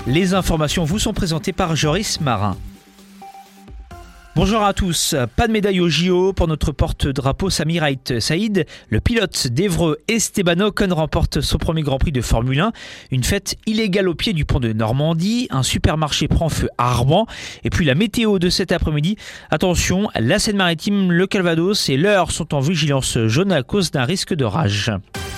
Les informations vous sont présentées par Joris Marin. Bonjour à tous. Pas de médaille au JO pour notre porte-drapeau Samir Ait Saïd. Le pilote d'Évreux Esteban Ocon remporte son premier Grand Prix de Formule 1. Une fête illégale au pied du pont de Normandie. Un supermarché prend feu à Arban. Et puis la météo de cet après-midi. Attention, la Seine-Maritime, le Calvados et l'Eure sont en vigilance jaune à cause d'un risque d'orage.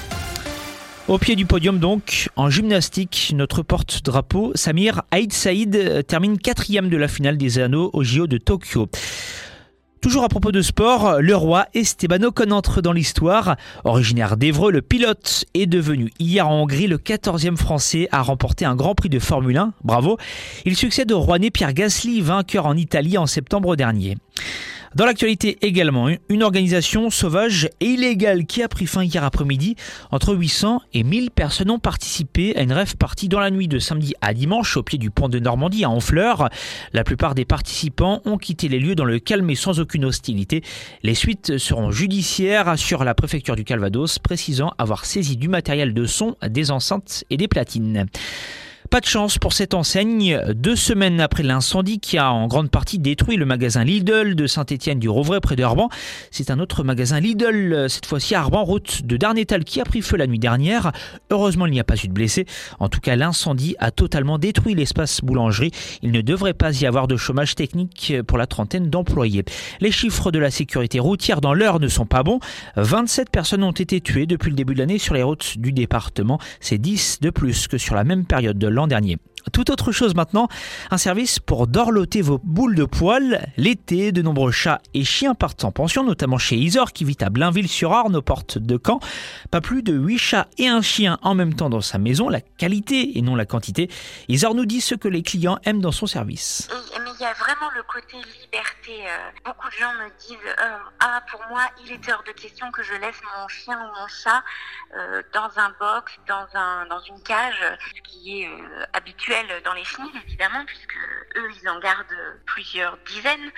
Au pied du podium donc, en gymnastique, notre porte-drapeau Samir Ait Saïd termine 4e de la finale des anneaux au JO de Tokyo. Toujours à propos de sport, le roi Esteban Ocon entre dans l'histoire. Originaire d'Évreux, le pilote est devenu hier en Hongrie le 14e français à remporter un Grand Prix de Formule 1. Bravo. Il succède au rouennais Pierre Gasly, vainqueur en Italie en septembre dernier. Dans l'actualité également, une organisation sauvage et illégale qui a pris fin hier après-midi. Entre 800 et 1000 personnes ont participé à une rave party dans la nuit de samedi à dimanche au pied du pont de Normandie à Honfleur. La plupart des participants ont quitté les lieux dans le calme et sans aucune hostilité. Les suites seront judiciaires, assure la préfecture du Calvados, précisant avoir saisi du matériel de son, des enceintes et des platines. Pas de chance pour cette enseigne. 2 semaines après l'incendie qui a en grande partie détruit le magasin Lidl de Saint-Étienne-du-Rouvray près de Arban, c'est un autre magasin Lidl, cette fois-ci à Arban, route de Darnétal, qui a pris feu la nuit dernière. Heureusement, il n'y a pas eu de blessés. En tout cas, l'incendie a totalement détruit l'espace boulangerie. Il ne devrait pas y avoir de chômage technique pour la trentaine d'employés. Les chiffres de la sécurité routière dans l'Eure ne sont pas bons. 27 personnes ont été tuées depuis le début de l'année sur les routes du département. C'est 10 de plus que sur la même période de l'an dernier. Tout autre chose maintenant, un service pour dorloter vos boules de poils. L'été, de nombreux chats et chiens partent en pension, notamment chez Isor qui vit à Blainville-sur-Orne, aux portes de Caen. Pas plus de 8 chats et un chien en même temps dans sa maison, la qualité et non la quantité. Isor nous dit ce que les clients aiment dans son service. Mais il y a vraiment le côté liberté. Beaucoup de gens me disent pour moi, il est hors de question que je laisse mon chien ou mon chat dans un box, dans une cage, ce qui est habituel dans les chenils évidemment, puisque eux ils en gardent plusieurs dizaines.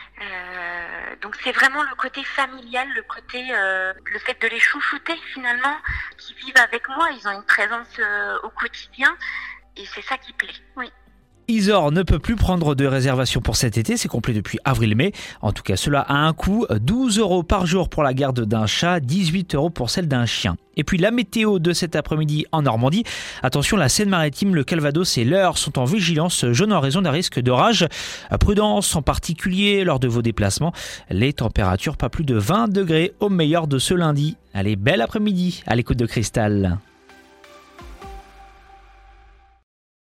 Donc c'est vraiment le côté familial, le fait de les chouchouter finalement, qui vivent avec moi, ils ont une présence au quotidien et c'est ça qui plaît, oui. Isor ne peut plus prendre de réservation pour cet été, c'est complet depuis avril-mai. En tout cas, cela a un coût, 12 € par jour pour la garde d'un chat, 18 € pour celle d'un chien. Et puis la météo de cet après-midi en Normandie. Attention, la Seine-Maritime, le Calvados et l'Eure sont en vigilance jaune en raison d'un risque d'orage. Prudence en particulier lors de vos déplacements. Les températures pas plus de 20 degrés au meilleur de ce lundi. Allez, bel après-midi à l'écoute de Cristal.